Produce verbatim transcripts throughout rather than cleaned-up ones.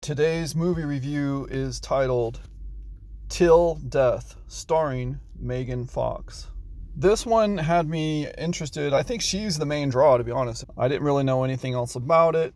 Today's movie review is titled Till Death, starring Megan Fox. This one had me interested. I think she's the main draw, to be honest. I didn't really know anything else about it.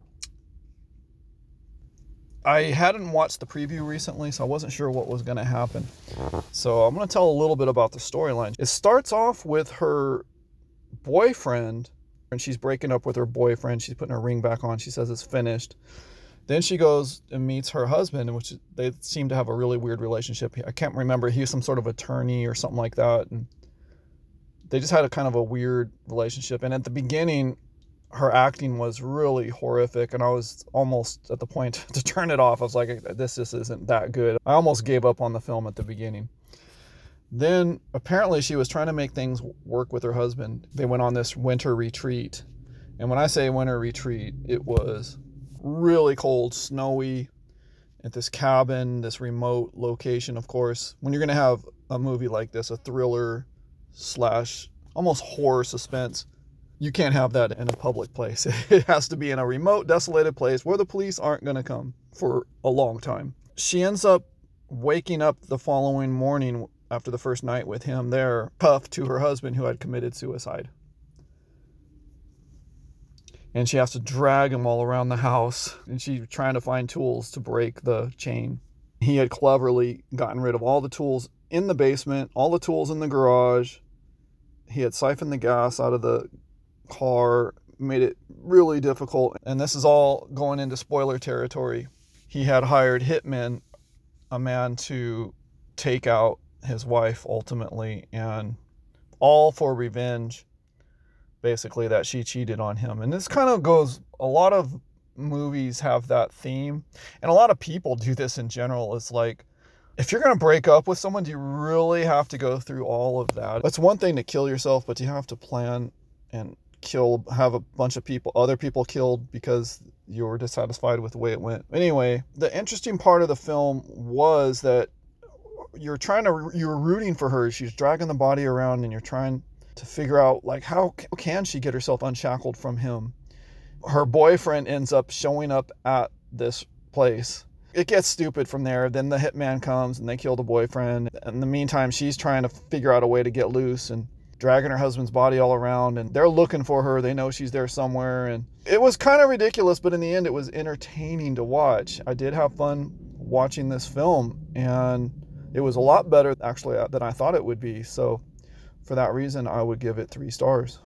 I hadn't watched the preview recently, so I wasn't sure what was going to happen. So I'm going to tell a little bit about the storyline. It starts off with her boyfriend, and she's breaking up with her boyfriend. She's putting her ring back on. She says it's finished. Then she goes and meets her husband, which they seem to have a really weird relationship. I can't remember. He was some sort of attorney or something like that. And they just had a kind of a weird relationship. And at the beginning, her acting was really horrific. And I was almost at the point to turn it off. I was like, this just isn't that good. I almost gave up on the film at the beginning. Then apparently she was trying to make things work with her husband. They went on this winter retreat. And when I say winter retreat, it was really cold, snowy, at this cabin, this remote location. Of course, when you're going to have a movie like this, a thriller slash almost horror suspense, you can't have that in a public place. It has to be in a remote, desolated place where the police aren't going to come for a long time. She ends up waking up the following morning after the first night with him there, cuffed to her husband who had committed suicide. And she has to drag him all around the house. And she's trying to find tools to break the chain. He had cleverly gotten rid of all the tools in the basement, all the tools in the garage. He had siphoned the gas out of the car, made it really difficult. And this is all going into spoiler territory. He had hired hitmen, a man to take out his wife ultimately, and all for revenge. Basically, that she cheated on him. And this kind of goes, a lot of movies have that theme, and a lot of people do this in general. It's like, if you're going to break up with someone, do you really have to go through all of that? It's one thing to kill yourself, but you have to plan and kill, have a bunch of people, other people killed because you were dissatisfied with the way it went. Anyway, the interesting part of the film was that you're trying to, you're rooting for her. She's dragging the body around, and you're trying to figure out, like, how can she get herself unshackled from him? Her boyfriend ends up showing up at this place. It gets stupid from there. Then the hitman comes and they kill the boyfriend. In the meantime, she's trying to figure out a way to get loose and dragging her husband's body all around, and they're looking for her. They know she's there somewhere, and it was kind of ridiculous, but in the end it was entertaining to watch. I did have fun watching this film, and it was a lot better actually than I thought it would be. So for that reason, I would give it three stars.